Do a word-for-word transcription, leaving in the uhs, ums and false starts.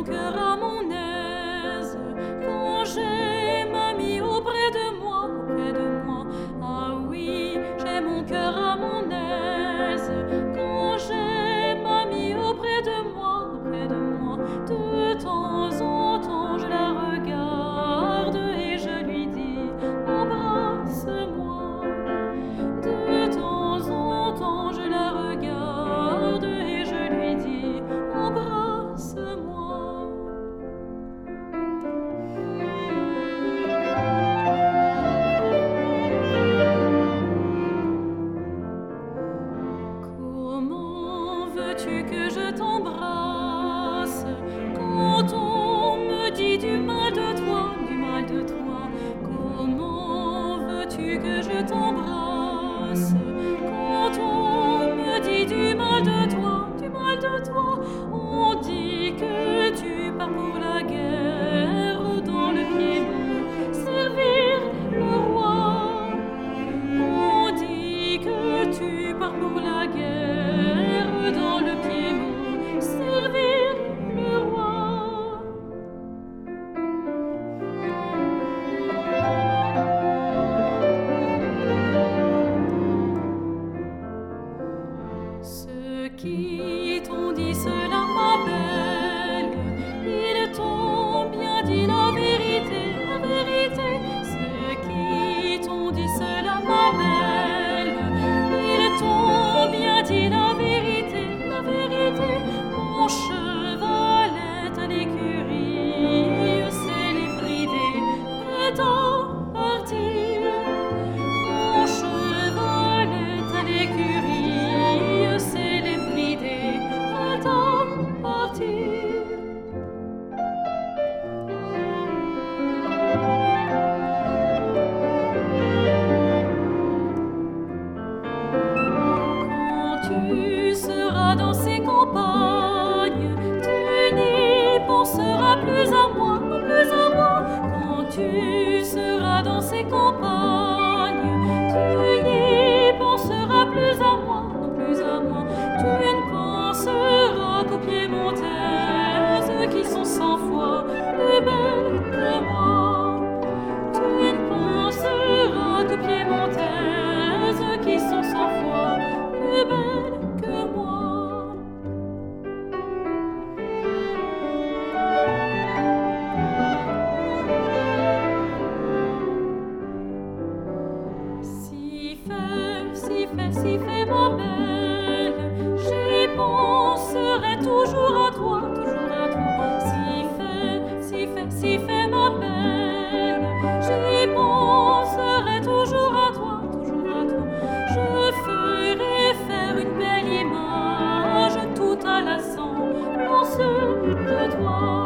cœur à mon aise quand j'ai mamie auprès de moi, auprès de moi. Ah oui, j'ai mon cœur à mon aise quand j'ai mamie auprès de moi, auprès de moi. De temps en temps, je la regarde et je lui dis embrasse-moi. De temps en temps, je la regarde et je lui dis embrasse-moi. Comment veux-tu que je t'embrasse quand on me dit du mal de toi, du mal de toi? Comment veux-tu que je t'embrasse quand on me dit du mal de toi, du mal de toi? On dit que tu pars pour la guerre dans le Piémont, servir le roi. On dit que tu pars pour la guerre dans le Piémont, servir le roi. Ceux qui t'ont dit cela, ma belle, ils t'ont bien dit la vérité, la vérité. Ceux qui t'ont dit cela, ma belle, ils t'ont bien dit la vérité, la vérité. Mon cheval est à l'écurie, c'est les bridés, prêt à partir. Mon cheval est à l'écurie, c'est les bridés, prêt à partir. Quand tu seras dans ces campagnes, tu n'y penseras plus à moi, plus à moi. Quand tu seras dans ces campagnes, tu n'y penseras plus à moi, plus à moi. Tu ne penseras qu'aux Piémontaises qui sont cent fois plus belles que moi. Tu ne penseras qu'aux Piémontaises qui sont cent fois plus belles que moi. Si fait, si fait, si fait, ma belle, j'y penserai toujours à toi, toujours à toi. Si fait, si fait, si fait, ma belle, j'y penserai toujours à toi, toujours à toi. Je ferai faire une belle image tout à la semblance de toi.